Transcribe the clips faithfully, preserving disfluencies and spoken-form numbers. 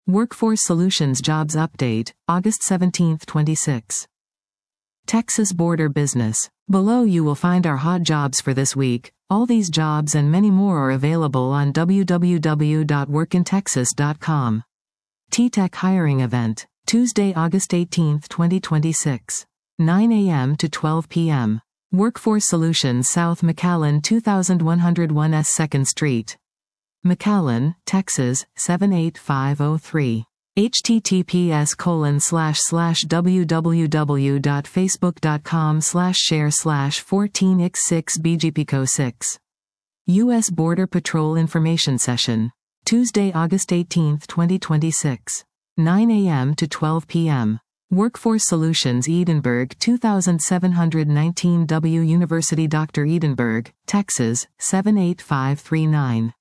Workforce Solutions Jobs Update, August seventeenth, twenty-six. Texas Border Business. Below you will find our hot jobs for this week. All these jobs and many more are available on w w w dot work in texas dot com. T-Tech Hiring Event, Tuesday, August eighteenth, twenty twenty-six. nine a m to twelve p m Workforce Solutions South McAllen twenty-one oh one S second Street. McAllen, Texas, seven eight five oh three. https colon slash slash www dot facebook dot com slash share slash fourteen x six bgpco six. U S Border Patrol Information Session. Tuesday, August eighteenth, twenty twenty-six. nine a m to twelve p m Workforce Solutions Edinburgh twenty-seven nineteen W University Doctor Edinburgh, Texas, seven eight five three nine.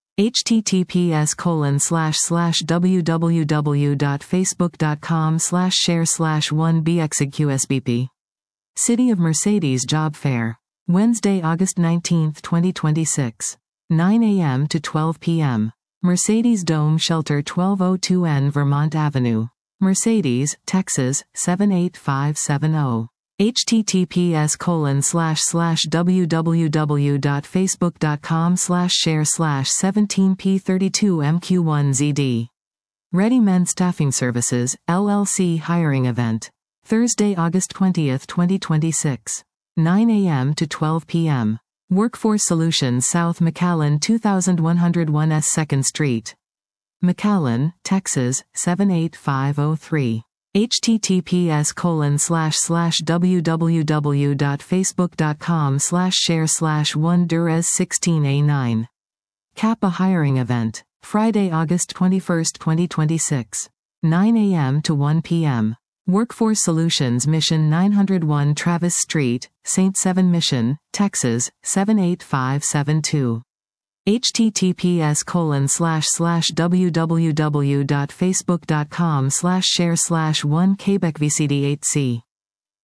https colon slash slash www dot facebook dot com slash share slash one bxigqsbp. City of Mercedes Job Fair. Wednesday, August nineteenth, twenty twenty-six. nine a m to twelve p m Mercedes Dome Shelter twelve oh two N Vermont Avenue. Mercedes, Texas, seven eight five seven zero. https colon slash slash www dot facebook dot com slash share slash seventeen p thirty-two m q one z d. Ready Men Staffing Services, L L C Hiring Event. Thursday, August twentieth, twenty twenty-six. nine a m to twelve p m Workforce Solutions South McAllen twenty-one oh one S second Street. McAllen, Texas, seven eight five oh three. https colon slash slash www dot facebook dot com slash share slash one durez sixteen a nine. Kappa Hiring Event. Friday, August twenty-first, twenty twenty-six. nine a m to one p m Workforce Solutions Mission nine oh one Travis Street, Saint Seven Mission, Texas, seven eight five seven two. https colon slash slash www dot facebook dot com slash share slash one quebec v c d eight c.